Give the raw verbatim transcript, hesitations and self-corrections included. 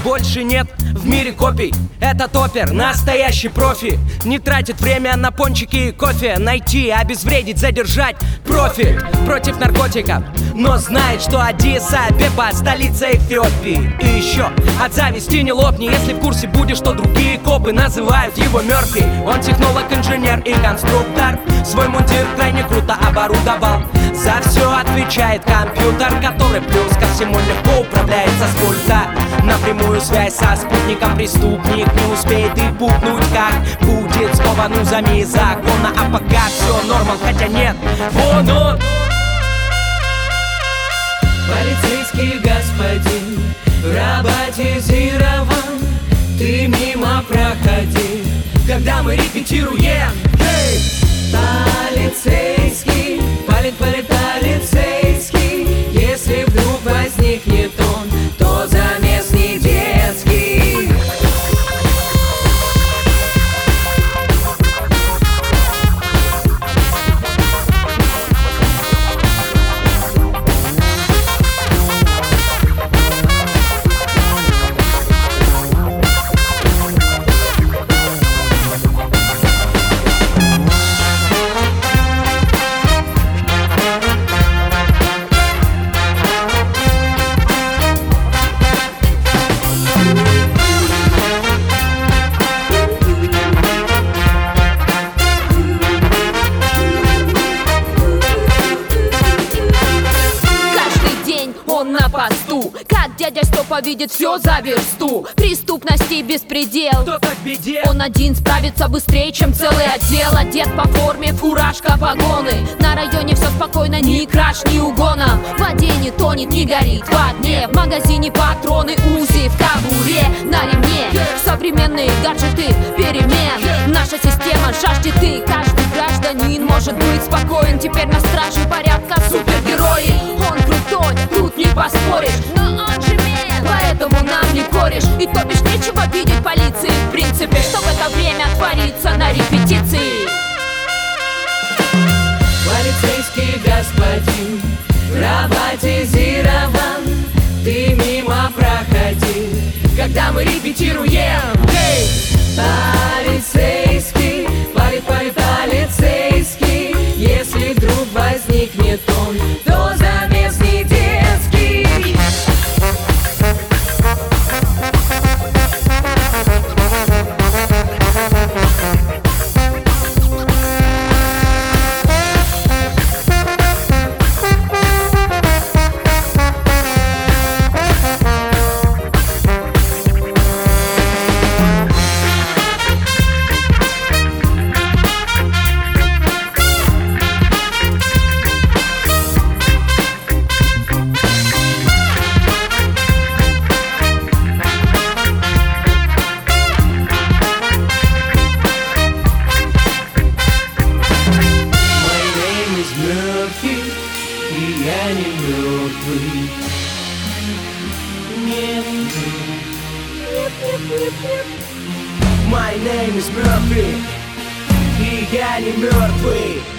больше нет в мире копий. Этот опер, настоящий профи, не тратит время на пончики и кофе. Найти, обезвредить, задержать профи против наркотиков, но знает, что Аддис-Абеба — столица Эфиопии. И еще от зависти не лопни, если в курсе будешь, что другие копы называют его Мёрфи. Он технолог, инженер и конструктор, свой мундир крайне круто оборудовал. За все отвечает компьютер, который плюс ко всему легко управляется с пульта. Напрямую связь со спутником преступник не успеет и пукнуть, как будет скован узами закона. А пока все нормал, хотя нет, вон он. Полицейский господин роботизирован, ты мимо проходи, когда мы репетируем. Hey! Полицейский, палит, палит, полицейский, если вдруг возникнет он, то замес не детский. На посту, как дядя Степа видит все за версту. Преступности беспредел, Кто так в беде? он один справится быстрее, чем целый отдел. Одет по форме, фуражка, погоны. На районе все спокойно, ни краж, ни угона. В воде не тонет, не горит в огне. В магазине патроны, УЗИ в кобуре, на ремне. Современные гаджеты перемен. Наша система жаждет, и каждый гражданин может быть спокоен. Теперь на страже порядка супергерои. Он крутой, тут не поспоришь, но он же мент, поэтому нам не корешь. И то бишь нечего видеть полиции, в принципе, что в это время творится на репетиции. Полицейский господин роботизирован, ты мимо проходи, когда мы репетируем. Hey! Полицейский, палит, палит, полицейский, если вдруг возникнет он, то замес не детский. И я не мертвый. Нет, нет, нет, нет, нет. My name is Murphy, и я не мертвый.